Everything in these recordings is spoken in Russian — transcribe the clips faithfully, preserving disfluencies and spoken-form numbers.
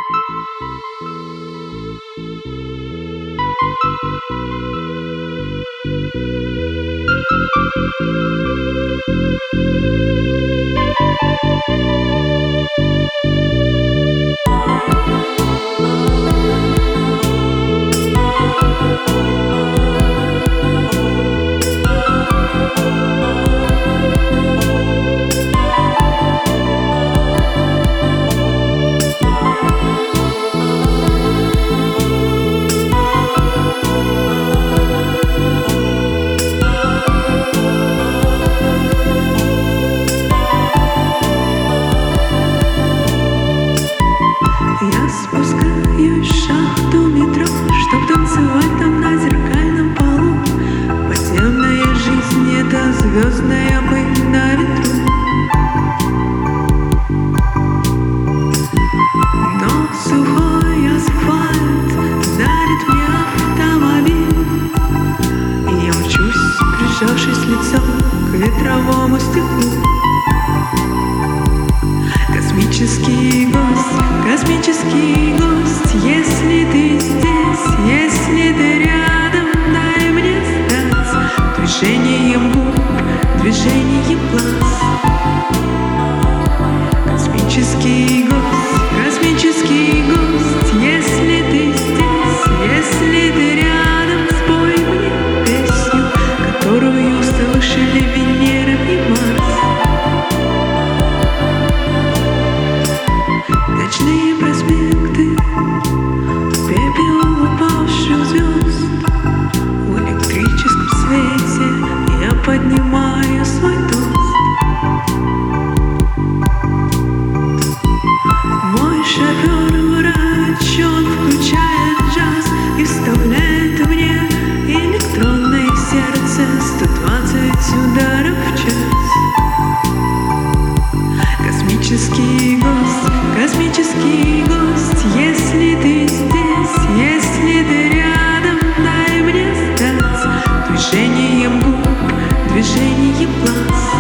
Я спускаюсь в шахту метро, чтоб танцевать там на зеркальном полу. Подземная жизнь — это звездная пыль на ветру. Но сухой асфальт дарит мне автомобиль, и я мчусь, прижавшись лицом к ветровому стеклу. Космический гость, космический гость, если ты здесь, если ты рядом, дай мне стать движением губ, движением глаз. Космический гость, космический гость, если ты здесь, если ты рядом, спой мне песню, которую слышали Венера и Марс. Ночные проспекты, пепел упавших звезд. В электрическом свете я поднимаю свой тост. Мой шофер-врач, он включает джаз и вставляет мне электронное сердце, сто двадцать ударов в час. Космический гость, космический гость, если ты здесь, если ты рядом, дай мне стать движением губ, движением глаз.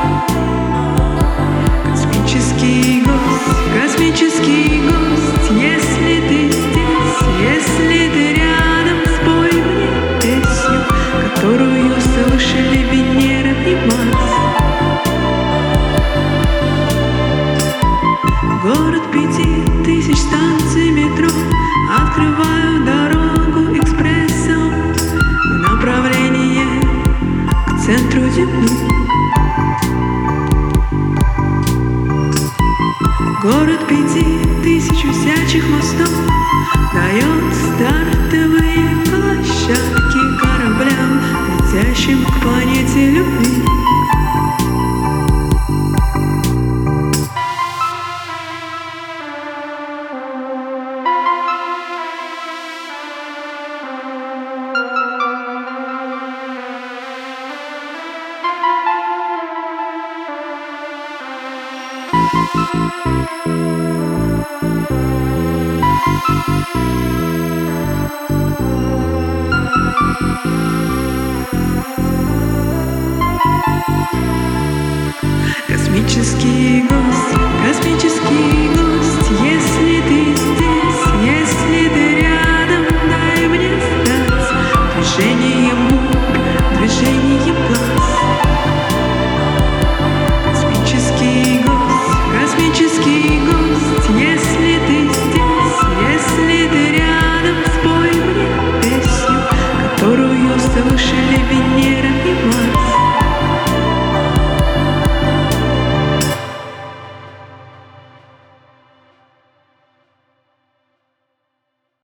Космический гость, космический гость, если ты здесь, если ты рядом, спой мне песню, которую слышали Венера и Марс. Город пяти тысяч станций метро, открываю дорогу экспрессом в направлении к центру Земли. Город пяти тысяч висячих мостов дает